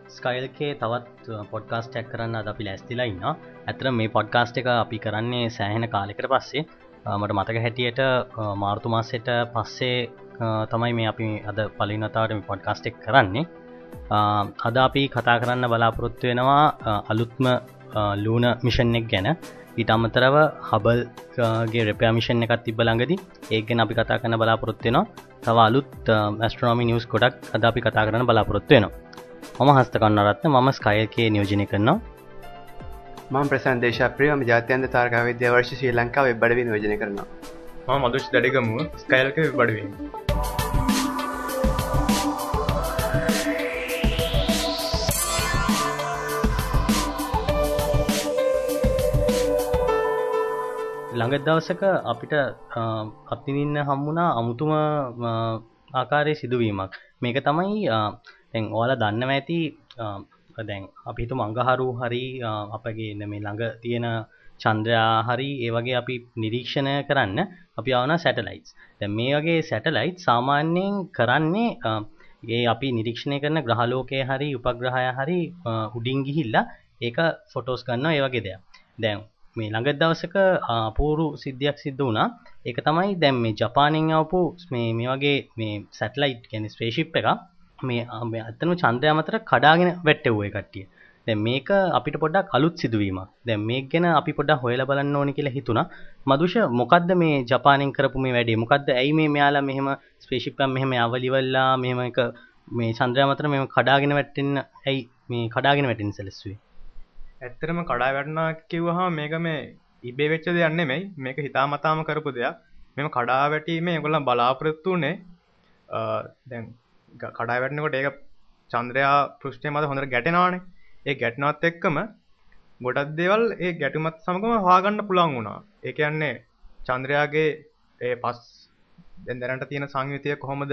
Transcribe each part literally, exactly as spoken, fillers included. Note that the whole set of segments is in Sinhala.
ස්කයිල් එකේ තවත් පොඩ්කාස්ට් එකක් කරන්න අද අපි ලෑස්තිලා ඉන්නවා. ඇත්තටම මේ පොඩ්කාස්ට් එක අපි කරන්නේ සෑහෙන කාලයකට පස්සේ. මට මතක හැටියට මාර්තු මාසෙට පස්සේ තමයි මේ අපි අද පළවෙනි වතාවට මේ පොඩ්කාස්ට් එක කරන්නේ. අද අපි කතා කරන්න බලාපොරොත්තු වෙනවා අලුත්ම ලූන මිෂන් එක ගැන. ඊට අමතරව හබල් ගේ රිපෙයාර් මිෂන් එකක් තිබ්බ ළඟදී ඒක ගැන අපි කතා කරන්න බලාපොරොත්තු වෙනවා. තව අලුත් ඇස්ට්‍රොනොමි නිවුස් ගොඩක් අද අපි කතා කරන්න බලාපොරොත්තු වෙනවා. මම හස්ත කරුණාරත්න මම ස්කයිල් එකේ නියෝජනය කරනවා. මම ප්‍රසන්න දේශප්‍රිය මම ජාත්‍යන්තර තාරකා විද්‍යාව වර්ෂ ශ්‍රී ලංකාව වෙබ් අඩවිය නියෝජනය කරනවා. මම මදුෂ් දඩිගමුව ස්කයිල් එකේ වෙබ් අඩවිය. ළඟ දවසක අපිට අත්විඳින්න හම්බුණා අමුතුම ආකාරයේ සිදුවීමක්. මේක තමයි දැන් ඔයාලා දන්නවා ඇති දැන් අපි හිතමු අඟහරු හරි අපගේ මේ ළඟ තියෙන චන්ද්‍රයා හරි ඒ වගේ අපි නිරීක්ෂණය කරන්න අපි ආවන සැටලයිට්ස්. දැන් මේ වගේ සැටලයිට් සාමාන්‍යයෙන් කරන්නේ ඒ අපි නිරීක්ෂණය කරන ග්‍රහලෝකයේ හරි උපග්‍රහය හරි උඩින් ගිහිල්ලා ඒක ෆොටෝස් ගන්නවා ඒ වගේ දෙයක්. දැන් මේ ළඟ දවසක අපූර්ව සිද්ධියක් සිද්ධ වුණා. ඒක තමයි දැන් මේ ජපානයෙන් ආපු මේ මේ වගේ මේ සැටලයිට් කියන්නේ ස්පේස්ෂිප් එකක් මේ මේ අතනම චන්ද්‍රයා මතට කඩාගෙන වැටෙව්වා ඒ කට්ටිය. දැන් මේක අපිට පොඩ්ඩක් අලුත් සිදුවීමක්. දැන් මේක ගැන අපි පොඩ්ඩක් හොයලා බලන්න ඕනේ කියලා හිතුණා. මදුෂ මොකද්ද මේ ජපානයෙන් කරපු මේ වැඩේ? මොකද්ද ඇයි මේ මෙයාලා මෙහෙම ස්පේස්ෂිප් එකක් මෙහෙම අවලිවලා මෙහෙම එක මේ චන්ද්‍රයා මතට මෙහෙම කඩාගෙන වැටෙන්න ඇයි මේ කඩාගෙන වැටෙන්න සැලසුවේ? ඇත්තටම කඩා වැටුණා කිව්වහම මේක මේ ඉබේ වෙච්ච දෙයක් නෙමෙයි. මේක හිතාමතාම කරපු දෙයක්. මෙම කඩා වැටීමේ ඒගොල්ලන් බලාපොරොත්තු වෙන්නේ දැන් කඩා වැටෙනකොට ඒක චන්ද්‍රයා පෘෂ්ඨය මත හොඳට ගැටෙනවානේ. ඒ ගැටෙනවත් එක්කම ගොඩක් දේවල් ඒ ගැටුමත් සමගම හොයාගන්න පුළුවන් වුණා. ඒ කියන්නේ චන්ද්‍රයාගේ ඒ පස් දැන් දැනට තියෙන සංයුතිය කොහොමද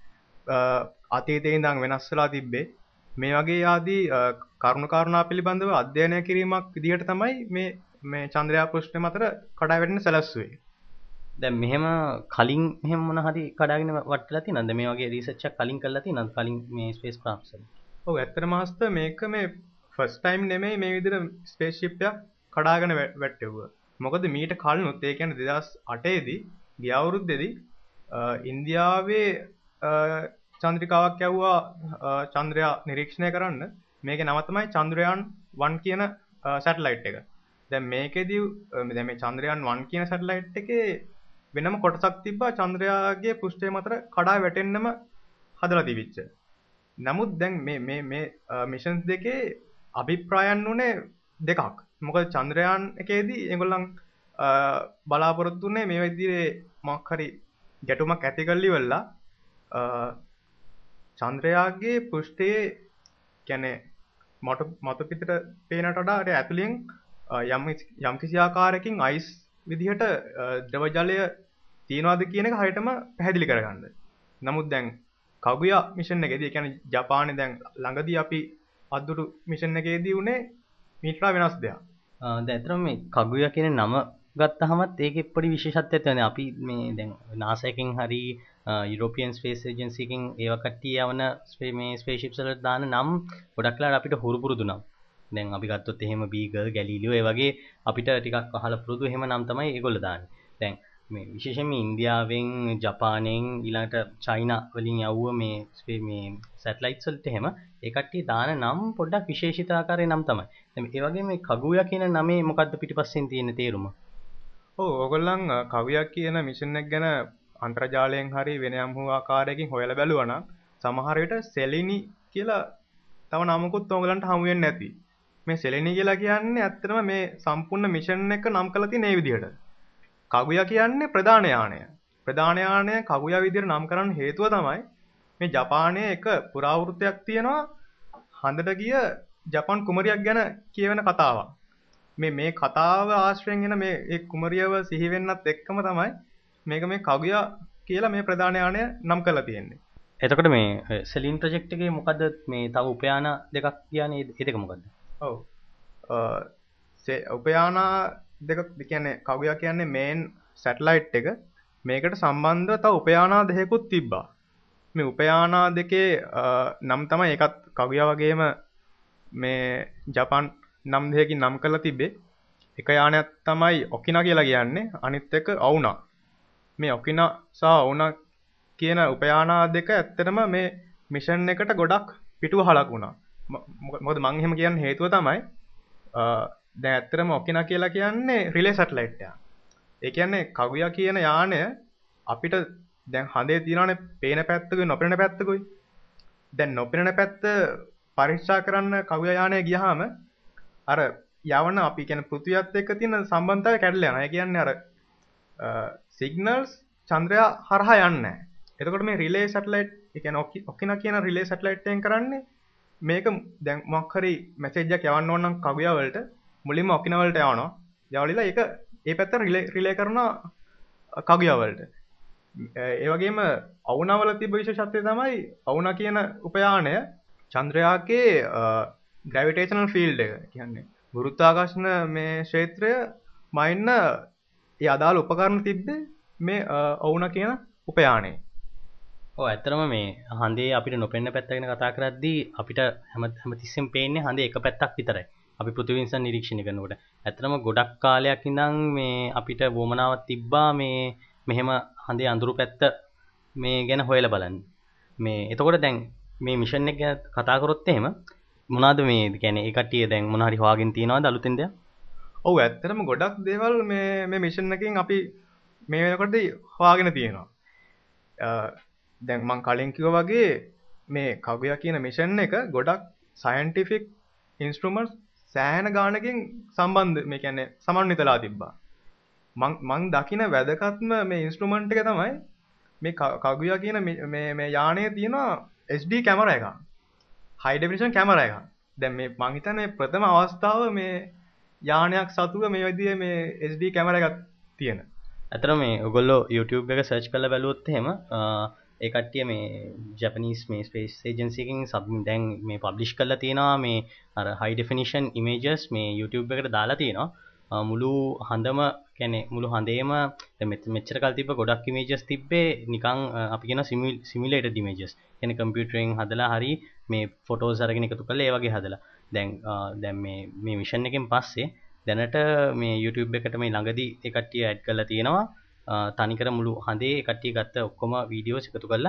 අතීතයේ ඉඳන් වෙනස් වෙලා තිබ්බේ මේ වගේ ආදී කරුණු කාරණා පිළිබඳව අධ්‍යයනය කිරීමක් විදිහට තමයි මේ මේ චන්ද්‍රයා පෘෂ්ඨය මතට කඩා වැටෙන්න සැලැස්සුවේ. දැන් මෙහෙම කලින් මෙහෙම මොන හරි කඩාගෙන වටලා තියෙනවද? මේ වගේ රිසර්ච් එකක් කලින් කරලා තියෙනවද? කලින් මේ ස්පේස් ක්‍රාෆ්ට්ස් වල. ඔව් ඇත්තටම හස්ත මේක මේ ෆස්ට් ටයිම් නෙමෙයි මේ විදිහට ස්පේස් ෂිප් එකක් කඩාගෙන වැටෙව්වා. මොකද මීට කලිනුත් ඒ කියන්නේ දෙදාස් අටේ දී ගිය අවුරුද්දේදී ඉන්දියාවේ චන්ද්‍රිකාවක් යවුවා චන්ද්‍රයා නිරීක්ෂණය කරන්න. මේකේ නම තමයි චන්ද්‍රයාන් වන් කියන සැටලයිට් එක. දැන් මේකෙදී දැන් මේ චන්ද්‍රයාන් වන් කියන සැටලයිට් එකේ වෙනම කොටසක් තිබ්බා චන්ද්‍රයාගේ පෘෂ්ඨය මත කඩා වැටෙන්නම හදලා තිබිච්ච. නමුත් දැන් මේ මේ මේ මිෂන්ස් දෙකේ අභිප්‍රායන් උනේ දෙකක්. මොකද චන්ද්‍රයාන් එකේදී ඒගොල්ලන් බලාපොරොත්තු වෙන්නේ මේ විදිහේ මොකක් හරි ගැටුමක් ඇති කරලි වෙලා චන්ද්‍රයාගේ පෘෂ්ඨයේ කියන්නේ මතු මතු පිටට පේනට වඩා අර ඇතුලෙන් යම් යම් කිසි ආකාරයකින් අයිස් විදිහට ද්‍රව ජලය තියනවාද කියන එක හරියටම පැහැදිලි කරගන්න. නමුත් දැන් කගුයා මිෂන් එකේදී කියන්නේ ජපානයේ දැන් ළඟදී අපි අද්දුටු මිෂන් එකේදී උනේ මීට වඩා වෙනස් දෙයක්. දැන් අතරම මේ කගුයා කියන නම ගත්තහමත් ඒකේ පොඩි විශේෂත්වයක් තියෙනවා. අපි මේ දැන් නාසා එකෙන් හරි යුරෝපියන් ස්පේස් ඒජන්සි එකෙන් ඒව කට්ටිය යවන මේ ස්පේස් ෂිප්ස් වලට දාන නම් ගොඩක් ලාට අපිට හුරු පුරුදු නම්. දැන් අපි ගත්තොත් එහෙම බීගල් ගැලීලියෝ ඒ වගේ අපිට ටිකක් අහලා පුරුදු එහෙම නම් තමයි ඒගොල්ලෝ දාන්නේ. දැන් මේ විශේෂයෙන්ම ඉන්දියාවෙන් ජපානයෙන් ඊළඟට චයිනා වලින් යවුව මේ මේ සැටලයිට්ස් වලට එහෙම ඒ කට්ටිය දාන නම් පොඩ්ඩක් විශේෂිත ආකාරයේ නම් තමයි. දැන් ඒ වගේ මේ කගුයා කියන නමේ මොකද්ද පිටිපස්සෙන් තියෙන තේරුම? ඔව් ඕගොල්ලන් කගුයා කියන මිෂන් එක ගැන අන්තර්ජාලයෙන් හරි වෙන යම් හෝ ආකාරයකින් හොයලා බැලුවා නම් සමහර විට සෙලිනි කියලා තව නමකුත් ඕගලන්ට හමු වෙන්නේ නැති. මේ සෙලිනි කියලා කියන්නේ ඇත්තටම මේ සම්පූර්ණ මිෂන් එක නම් කරලා තියෙන මේ විදිහට. කගුයා කියන්නේ ප්‍රධාන යානය. ප්‍රධාන යානය කගුයා විදිහට නම් කරන්න හේතුව තමයි මේ ජපානයේ එක පුරාවෘත්තයක් තියෙනවා හඳට ගිය ජපාන් කුමරියක් ගැන කියවෙන කතාවක්. මේ මේ කතාව ආශ්‍රයෙන් එන මේ ඒ කුමරියව සිහි වෙන්නත් එක්කම තමයි මේක මේ කගුයා කියලා මේ ප්‍රධාන යානය නම් කරලා තියෙන්නේ. එතකොට මේ සෙලින් ප්‍රොජෙක්ට් එකේ මොකද්ද මේ තව උපයාන දෙකක් කියන්නේ ඒ දෙක මොකද්ද? ඔව්. උපයාන දෙක කියන්නේ කගුයා කියන්නේ මේන් සැටලයිට් එක. මේකට සම්බන්ධව තව උපයානා දෙකකුත් තිබ්බා. මේ උපයානා දෙකේ නම් තමයි ඒකත් කගුයා වගේම මේ ජපාන් නම් දෙකකින් නම් කරලා තිබ්බේ. එක යානයක් තමයි ඔකිනා කියලා කියන්නේ. අනිත් එක ඔවුනා. මේ ඔකිනා සහ ඔවුනා කියන උපයානා දෙක ඇත්තටම මේ මිෂන් එකට ගොඩක් පිටුවහලක් වුණා. මොකද මම එහෙම කියන්න හේතුව තමයි දැන් ඇත්තටම ඔකිනා කියලා කියන්නේ රිලේ සැටලයිට් එකක්. ඒ කියන්නේ කගුයා කියන යානය අපිට දැන් හඳේ තියනනේ පේන පැත්තකුයි නොපෙනෙන පැත්තකුයි. දැන් නොපෙනෙන පැත්ත පරීක්ෂා කරන්න කගුයා යානය ගියාම අර යවන අපි කියන්නේ පෘථිවියත් එක්ක තියෙන සම්බන්ධතාවය කැඩලා යනවා. ඒ කියන්නේ අර සිග්නල්ස් චන්ද්‍රයා හරහා යන්නේ නැහැ. එතකොට මේ රිලේ සැටලයිට් ඒ කියන්නේ ඔකිනා කියන රිලේ සැටලයිට් එකෙන් කරන්නේ මේක දැන් මොකක් හරි මැසේජ් එකක් යවන්න ඕන නම් කගුයා වලට මුලින්ම ඔකිනා වලට යවනවා. යවලිලා ඒක ඒ පැත්ත රිලේ රිලේ කරනවා කගුයා වලට. ඒ වගේම අවුනා වල තිබ්බ විශේෂත්වය තමයි අවුනා කියන උපයානය චන්ද්‍රයාගේ ග්‍රැවිටේෂනල් ෆීල්ඩ් එක කියන්නේ ගුරුත්වාකර්ෂණ මේ ක්ෂේත්‍රය මයින්න ඒ අදාළ උපකරණ තිබ්බේ මේ අවුනා කියන උපයානයේ. ඔව් ඇත්තටම මේ හඳේ අපිට නොපෙනෙන පැත්ත ගැන කතා කරද්දී අපිට හැම හැමතිස්සෙම පේන්නේ හඳේ එක පැත්තක් විතරයි. අපි පෘථිවි නිසා නිරීක්ෂණය කරනකොට. ඇත්තටම ගොඩක් කාලයක් ඉඳන් මේ අපිට වොමනාවක් තිබ්බා මේ මෙහෙම හඳේ අඳුරු පැත්ත මේ ගැන හොයලා බලන්න. මේ එතකොට දැන් මේ මිෂන් එක ගැන කතා කරොත් එහෙම මොනවාද මේ කියන්නේ ඒ කට්ටිය දැන් මොන හරි හොයාගෙන තියනවද අලුතෙන් දෙයක්? ඔව් ඇත්තටම ගොඩක් දේවල් මේ මේ මිෂන් එකෙන් අපි මේ වෙනකොට හොයාගෙන තියෙනවා. දැන් මම කලින් කිව්වා වගේ මේ කගුයා කියන මිෂන් එක ගොඩක් සයන්ටිෆික් ඉන්ස්ට්‍රුමන්ට්ස් සෑහෙන ගානකින් සම්බන්ධ මේ කියන්නේ සමන්විතලා තිබ්බා. මං මං දකින වැදගත්ම මේ ඉන්ස්ට්‍රුමන්ට් එක තමයි මේ කගුයා කියන මේ මේ යානයේ තියෙන එච් ඩී කැමරා එකක්. හයි ඩෙෆිනිෂන් කැමරා එකක්. දැන් මේ මං හිතන්නේ ප්‍රථම අවස්ථාව මේ යානයක් සතුව මේ විදිහේ මේ එච් ඩී කැමරා එකක් තියෙන. අතන මේ ඔයගොල්ලෝ YouTube එක සර්ච් කරලා බැලුවොත් එහෙම ඒ කට්ටිය මේ ජපනීස් මේ ස්පේස් ඒජන්සි එකකින් සබ් දැන් මේ පබ්ලිෂ් කරලා තියෙනවා මේ අර හයි ඩෙෆිනිෂන් ඉමේජස් මේ YouTube එකට දාලා තියෙනවා මුළු හඳම කියන්නේ මුළු හඳේම මෙච්චර කල් තිබ්බ ගොඩක් ඉමේජස් තිබ්බේ නිකන් අපි කියන සිමියුලේටඩ් ඉමේජස් කියන්නේ කම්පියුටරෙන් හදලා හරි මේ ෆොටෝස් අරගෙන එකතු කරලා ඒ වගේ හදලා දැන් දැන් මේ මේ මිෂන් එකෙන් පස්සේ දැනට මේ YouTube එකට මේ ළඟදී ඒ කට්ටිය ඇඩ් කරලා තියෙනවා තනිකර මුළු හඳේ ඒ කට්ටිය ගත්ත ඔක්කොම වීඩියෝස් එකතු කරලා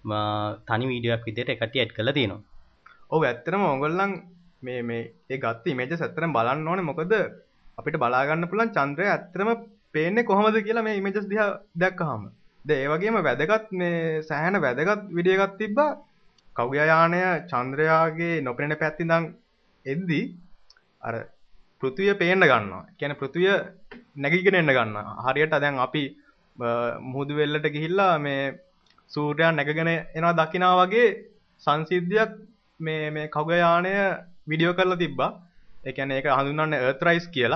තනි වීඩියෝ එකක් විදිහට ඒ කට්ටිය ඇඩ් කරලා තියෙනවා. ඔව් ඇත්තටම ඕගොල්ලන් මේ මේ ඒ ගත්ත ඉමේජස් ඇත්තටම බලන්න ඕනේ මොකද අපිට බලා ගන්න පුළුවන් චන්ද්‍රය ඇත්තටම පේන්නේ කොහොමද කියලා මේ ඉමේජස් දිහා දැක්කහම. දැන් ඒ වගේම වැදගත් මේ සෑහෙන වැදගත් වීඩියෝ එකක් තිබ්බා කගුයා යානය චන්ද්‍රයාගේ නොපෙනෙන පැත්ත ඉඳන් එද්දී අර පෘථිවිය පේන්න ගන්නවා. කියන්නේ පෘථිවිය නැගීගෙන එන්න ගන්නවා. හරියට දැන් අපි මුහුදු වෙල්ලට ගිහිල්ලා මේ සූර්යයා නැගගෙන එනවා දකිනා වගේ සංසිද්ධියක් මේ මේ කගුයා යානය වීඩියෝ කරලා තිබ්බා. ඒ කියන්නේ ඒක හඳුන්වන්නේ Earth Rise කියලා.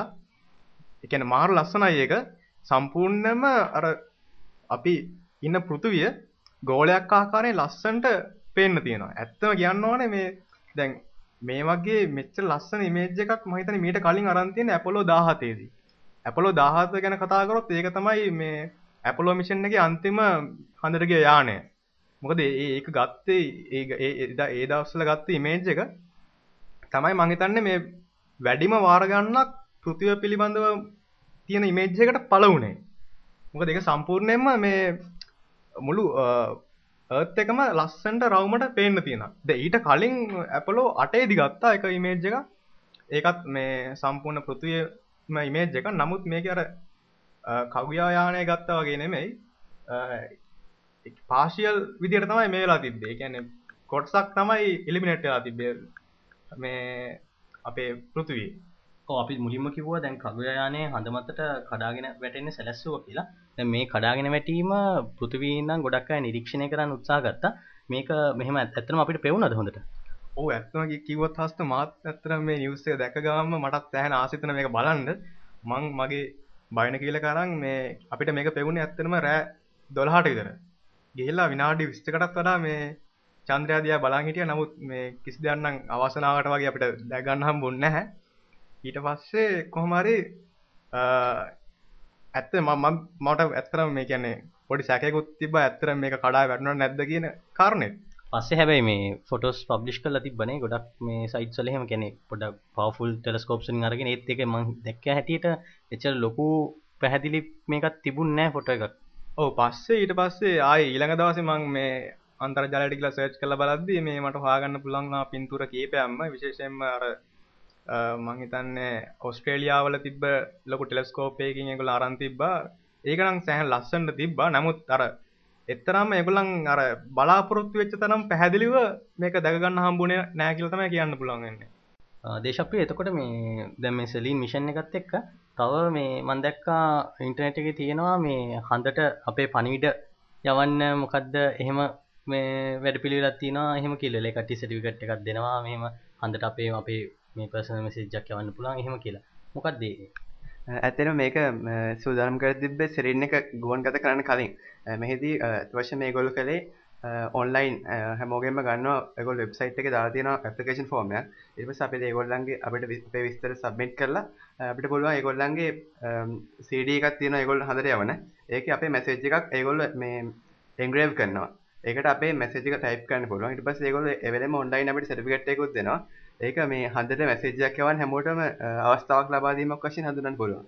ඒ කියන්නේ මාරු ලස්සනයි ඒක. සම්පූර්ණයෙන්ම අර අපි ඉන්න පෘථිවිය ගෝලයක් ආකාරයෙන් ලස්සනට පේන්න තියෙනවා. ඇත්තම කියන්න ඕනේ මේ දැන් මේ වගේ මෙච්චර ලස්සන ඉමේජ් එකක් මම හිතන්නේ මීට කලින් අරන් තියෙන ඇපොලෝ දාහතේ දී. ඇපොලෝ දාහත ගැන කතා කරොත් ඒක තමයි මේ ඇපොලෝ මිෂන් එකේ අන්තිම හඳට ගිය යානය. මොකද ඒක ගත්තේ ඒ ඒ දවස්වල ගත්ත ඉමේජ් එක තමයි මම හිතන්නේ මේ වැඩිම වාර ගන්නක් පෘථිවිය පිළිබඳව තියෙන ඉමේජ් එකට පළවුනේ. මොකද ඒක සම්පූර්ණයෙන්ම මේ මුළු Earth එකම ලස්සනට රවුමට පේන්න තියෙනවා. දැන් ඊට කලින් ඇපොලෝ අටේ දී ගත්තා එක ඉමේජ් එකක්. ඒකත් මේ සම්පූර්ණ පෘථිවියම ඉමේජ් එකක්. නමුත් මේකේ අර කගුයා යානය ගත්තා වගේ නෙමෙයි. පාෂියල් විදියට තමයි මේ වෙලා තිබ්බේ. ඒ කියන්නේ කොටසක් තමයි එලිමිනේට් වෙලා තිබ්බේ මේ අපේ පෘථිවියේ. ඔව් අපි මුලින්ම කිව්වා දැන් කගුයා යානයේ හඳ මතට කඩාගෙන වැටෙන්නේ සැලැස්සුවා කියලා. දැන් මේ කඩාගෙන වැටීම පෘථිවියේ ඉඳන් ගොඩක් අය නිරීක්ෂණය කරන්න උත්සාහ ගත්තා. මේක මෙහෙම ඇත්තටම අපිට පෙවුනද හොඳට? ඔව් ඇත්තම කිව්වොත් හස්ත මාත් ඇත්තටම මේ නිවුස් එක දැක ගාම මටත් සෑහෙන ආසිතන මේක බලන්න. මං මගේ බයින කියලා කරන් මේ අපිට මේක පෙවුනේ ඇත්තටම රෑ දොළහට විතර. ගිහිල්ලා විනාඩි විස්සකටත් වඩා මේ චන්ද්‍රයා දිහා බලන් හිටියා. නමුත් මේ කිසි දෙයක් නම් අවසනාවට වගේ අපිට දැක ගන්න හම්බුන්නේ නැහැ. ඊට පස්සේ කොහොම හරි ඇත්ත මම මට ඇත්තටම මේ කියන්නේ පොඩි සැකයක්ත් තිබ්බා ඇත්තටම මේක කඩා වැටුණා නැද්ද කියන කාරණේ. පස්සේ හැබැයි මේ ෆොටෝස් පබ්ලිෂ් කරලා තිබ්බනේ ගොඩක් මේ සයිට්ස් වල එහෙම කියන්නේ පොඩක් පවර්ෆුල් ටෙලස්කෝප්ස් වලින් අරගෙන ඒත් එකේ මම දැක්ක හැටියට එච්චර ලොකු පැහැදිලි මේකක් තිබුණ නැහැ ෆොටෝ එකක්. ඔව් පස්සේ ඊට පස්සේ ආයේ ඊළඟ දවසේ මම මේ අන්තර්ජාලයට ගිහලා සර්ච් කරලා බලද්දී මේ මට හොයාගන්න පුළුවන් වුණා පින්තූර කීපයක්ම විශේෂයෙන්ම අර මම හිතන්නේ ඕස්ට්‍රේලියාවල තිබ්බ ලොකු ටෙලස්කෝප් එකකින් ඒගොල්ලෝ අරන් තිබ්බා. ඒක නම් සෑහෙන ලස්සනට තිබ්බා. නමුත් අර එතරම් ඒගොල්ලන් අර බලාපොරොත්තු වෙච්ච තරම් පැහැදිලිව මේක දැක ගන්න හම්බුනේ නැහැ කියලා තමයි කියන්න පුළුවන් වෙන්නේ. දේශප්‍රිය එතකොට මේ දැන් මේ සෙලීන් මිෂන් එකත් එක්ක තව මේ මම දැක්කා ඉන්ටර්නෙට් එකේ තියෙනවා මේ හඳට අපේ පණිවිඩ යවන්න මොකද්ද එහෙම මේ වැඩපිළිවෙලක් තියෙනවා එහෙම කියලා. ඒ කට්ටිය සර්ටිෆිකේට් එකක් දෙනවා මෙහෙම හඳට අපේ අපේ මේ පර්සනල් මෙසේජ් එකක් යවන්න පුළුවන් එහෙම කියලා. මොකක්ද ඒ? ඇත්තටම මේක සූදානම් කර තිබ්බේ සෙරින් එක ගුවන්ගත කරන්න කලින්. මෙහිදී අවශ්‍ය මේගොල්ලෝ කළේ ඔන්ලයින් හැමෝගෙම ගන්නවා ඒගොල්ලෝ වෙබ්සයිට් එකේ දාලා තියෙනවා ඇප්ලිකේෂන් ෆෝම් එකක්. ඊට පස්සේ අපි ඒගොල්ලන්ගේ අපිට අපේ විස්තර සබ්මිට් කරලා අපිට පුළුවන් ඒගොල්ලන්ගේ සී ඩී එකක් තියෙනවා ඒගොල්ලෝ හදලා යවන. ඒකේ අපේ මැසේජ් එකක් ඒගොල්ලෝ මේ එන්ග්‍රේව් කරනවා. ඒකට අපේ මැසේජ් එක ටයිප් කරන්න පුළුවන්. ඊට පස්සේ ඒගොල්ලෝ ඒ වෙලෙම ඔන්ලයින් අපිට සර්ටිෆිකේට් එකකුත් දෙනවා. ඒක මේ හඳට මැසේජ් එකක් යවන්න හැමෝටම අවස්ථාවක් ලබා දීමක් වශයෙන් හඳුනන්න පුළුවන්.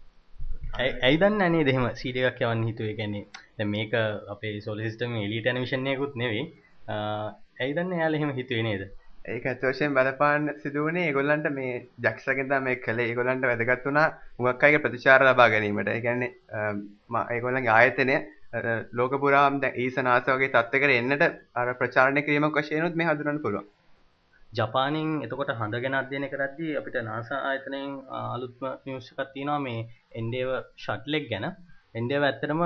ඇයි දන්නේ නේද එහෙම සී ඩී එකක් යවන්න හිතුවේ? කියන්නේ දැන් මේක අපේ සෝලර් සිස්ටම් එකේ එලීට් ඇනිමේෂන් එකකුත් නෙවෙයි. ඇයි දන්නේ එයාලා එහෙම හිතුවේ නේද? ඒක ඇත්ත වශයෙන්ම බලපාන්න සිදු වුණේ ඒගොල්ලන්ට මේ ජැක්සගෙන් තමයි මේක කළේ. ඒගොල්ලන්ට වැදගත් වුණා මුගක් අයගේ ප්‍රතිචාර ලබා ගැනීමට. ඒ කියන්නේ ඒගොල්ලන්ගේ ආයතනය ලෝක පුරාම දැන් ඊසා නාසා වගේ තත්ත්වයකට එන්නට අර ප්‍රචාරණය කිරීමක් වශයෙන් උත් මේ හඳුනන්න පුළුවන්. ජපානින් එතකොට හඳ ගැන අධ්‍යයනය කරද්දී අපිට නාසා ආයතනයෙන් අලුත්ම නිවුස් එකක් තියෙනවා මේ එන්ඩේවර් ෂටල් එක ගැන. එන්ඩේවර් ඇත්තටම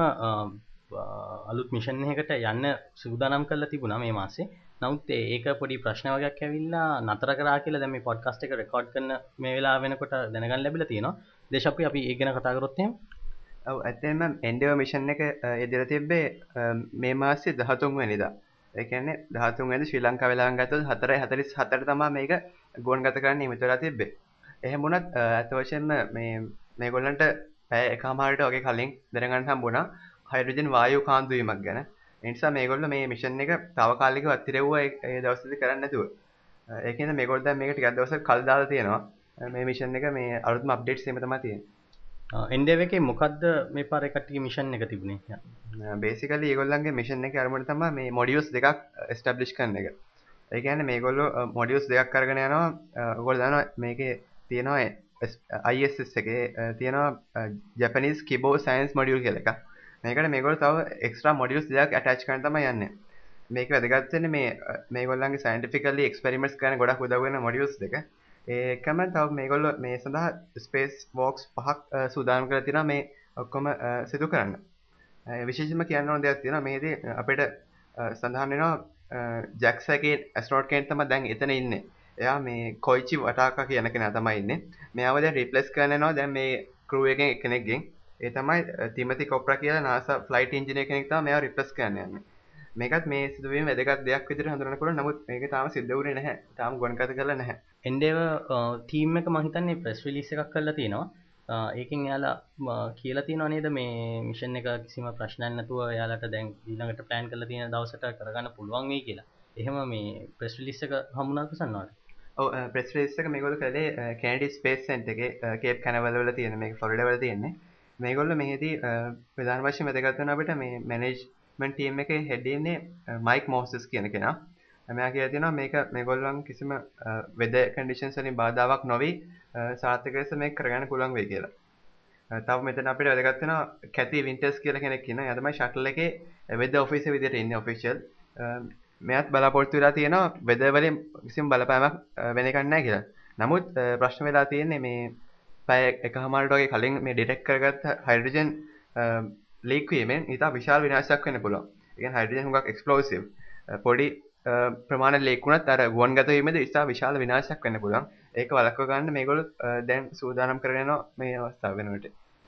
අලුත් මිෂන් එකකට යන්න සූදානම් කරලා තිබුණා මේ මාසේ. නමුත් ඒක පොඩි ප්‍රශ්න වගේක් ඇවිල්ලා නතර කරා කියලා දැන් මේ පොඩ්කාස්ට් එක රෙකෝඩ් කරන මේ වෙලාව වෙනකොට දැනගන්න ලැබිලා තියෙනවා. දේශප්‍රිය අපි ඒක ගැන කතා කරොත් එහෙම. ඔව් ඇත්තටම එන්ඩේවර් මිෂන් එක එදිලා තිබ්බේ මේ මාසේ දහතුන් වෙනිදා. ඒ කියන්නේ දහතුන් වෙනිදා ශ්‍රී ලංකා වෙලාවෙන් ගත්තොත් හතර හතළිස් හතර තමයි මේක ගුවන්ගත කරන්න නියමිත වෙලා තිබ්බේ. එහෙම වුණත් අත වශයෙන්ම මේ මේගොල්ලන්ට පැය එකමාරට වගේ කලින් දැනගන්න හම්බුණා හයිඩ්‍රජන් වායු කාන්දු වීමක් ගැන. ඒ නිසා මේගොල්ලෝ මේ මිෂන් එක తాවකාලිකව අත්තිරෙව්වා ඒ දවස්වලදී කරන්න නැතුව. ඒ කියන්නේ මේගොල්ලෝ දැන් මේක ටිකක් දවසක් කල් දාලා තියෙනවා. මේ මිෂන් එක මේ අලුත්ම අප්ඩේට්ස් එහෙම තමයි තියෙන්නේ. එන්ඩේවර් එකේ මොකද්ද මේ පාර කට්ටියගේ මිෂන් එක තිබුණේ? බේසිකලි ඒගොල්ලන්ගේ මිෂන් එකේ අරමුණ තමයි මේ මොඩියුල්ස් දෙකක් එස්ටැබ්ලිෂ් කරන එක. ඒ කියන්නේ මේගොල්ලෝ මොඩියුල්ස් දෙකක් අරගෙන යනවා. ඔයගොල්ලෝ දන්නවා මේකේ තියෙනවා I S S එකේ තියෙනවා ජපනීස් කිබෝ සයන්ස් මොඩියුල් කියලා එකක්. මේකට මේගොල්ලෝ තව එක්ස්ට්‍රා මොඩියුල්ස් දෙකක් ඇටච් කරන්න තමයි යන්නේ. මේක වැදගත් වෙන්නේ මේ මේගොල්ලන්ගේ සයන්ටිෆිකලි එක්ස්පෙරිමන්ට්ස් කරන ගොඩක් උදව් වෙන මොඩියුල්ස් දෙක. ඒකම තව මේගොල්ලෝ මේ සඳහා ස්පේස් වොක්ස් පහක් සූදානම් කරලා තියෙනවා මේ ඔක්කොම සිදු කරන්න. විශේෂයෙන්ම කියන්න ඕන දෙයක් තියෙනවා මේදී අපිට සඳහන් වෙනවා ජැක්සා එකේ ඇස්ට්‍රොනොට් කෙනෙක් තමයි දැන් එතන ඉන්නේ. එයා මේ කොයිචි වටාකා කියන කෙනා තමයි ඉන්නේ. මෙයාව දැන් රිප්ලේස් කරන්න යනවා දැන් මේ ක්‍රූ එකෙන් කෙනෙක්ගෙන්. ඒ තමයි ටිමති කොප්රා කියලා නාසා ෆ්ලයිට් ඉන්ජිනියර් කෙනෙක් තමයි මෙයාව රිප්ලේස් කරන්න යන්නේ. මේකත් මේ සිදුවීම වැදගත් දෙයක් විදිහට හඳුනන්න පුළුවන්. නමුත් මේක තාම සිද්ධ වුණේ නැහැ. තාම ගොනුගත කරලා නැහැ. එන්ඩේවර් ටීම් එක මම හිතන්නේ ප්‍රෙස් රිලීස් එකක් කරලා තියෙනවා. ඒකෙන් එයාලා කියලා තියෙනවා නේද මේ මිෂන් එක කිසිම ප්‍රශ්නයක් නැතුව එයාලට දැන් ඊළඟට ප්ලෑන් කරලා තියෙන දවසට කරගන්න පුළුවන් වෙයි කියලා. එහෙම මේ ප්‍රෙස් රිලීස් එක හමුණා කසන්නවාට. ඔව් ප්‍රෙස් රිලීස් එක මේගොල්ලෝ කළේ කැනඩි ස්පේස් සෙන්ටර් එකේ කේප් කැනවල් වල තියෙන මේක ෆ්ලොරිඩා වල තියෙන්නේ. මේගොල්ලෝ මෙහිදී ප්‍රධාන වශයෙන් වැදගත් වෙන අපිට මේ මැනේජ්මන්ට් ටීම් එකේ හෙඩ් ඉන්නේ මයික් මොසස් කියන කෙනා. මෙයා කියලා තියෙනවා මේක මේගොල්ලන් කිසිම වෙදර් කන්ඩිෂන්ස් වලින් බාධාවක් නොවි සාර්ථක ලෙස මේක කරගන්න පුළුවන් වෙයි කියලා. තව මෙතන අපිට වැදගත් වෙනවා කැති වින්ටර්ස් කියලා කෙනෙක් ඉන්නවා. එයා තමයි ෂටල් එකේ වෙදර් ඔෆිසර් විදිහට ඉන්නේ ඔෆිෂියල්. මෙයාත් බලාපොරොත්තු වෙලා තියෙනවා වෙදර් වලින් කිසිම බලපෑමක් වෙන එකක් නැහැ කියලා. නමුත් ප්‍රශ්න වෙලා තියෙන්නේ මේ පැය එකමාරට වගේ කලින් මේ ඩිටෙක්ට් කරගත්ත හයිඩ්‍රජන් ලීක් වීමෙන් ඊට විශාල විනාශයක් වෙන්න පුළුවන්. ඒ කියන්නේ හයිඩ්‍රජන් හුඟක් එක්ස්ප්ලෝසිව්. පොඩි ප්‍රමාණය ලීක් වුණත් අර ගුවන්ගත වීමේදී ඉස්සා විශාල විනාශයක් වෙන්න පුළුවන්. ඒක වළක්ව ගන්න මේගොල්ලෝ දැන් සූදානම් කරගෙන යනවා මේ අවස්ථාව වෙනකොට.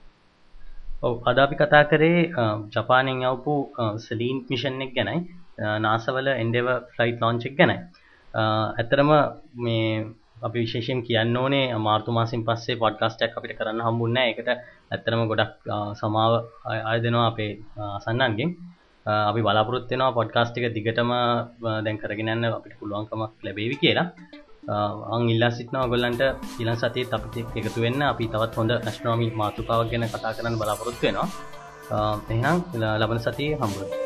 ඔව් අද අපි කතා කරේ ජපානයෙන් යවපු සෙලීන් මිෂන් එක ගැනයි. නාසා වල එන්ඩේවර් ෆ්ලයිට් ලොන්ච් එක ගැනයි. ඇත්තටම මේ අපි විශේෂයෙන් කියන්න ඕනේ මාර්තු මාසෙන් පස්සේ පොඩ්කාස්ට් එකක් අපිට කරන්න හම්බුන්නේ නැහැ. ඒකට ඇත්තටම ගොඩක් සමාව ආය දෙනවා අපේ අසන්නන්ගෙන්. අපි බලාපොරොත්තු වෙනවා පොඩ්කාස්ට් එක දිගටම දැන් කරගෙන යන්න අපිට පුළුවන්කමක් ලැබෙවි කියලා. අන් ඉල්ලා සිටිනවා ඔයගොල්ලන්ට ඊළඟ සතියේත් අපිට එකතු වෙන්න. අපි තවත් හොඳ ඇස්ට්‍රොනොමි මාතෘකාවක් ගැන කතා කරන්න බලාපොරොත්තු වෙනවා. එහෙනම් ලබන සතියේ හම්බ වෙමු.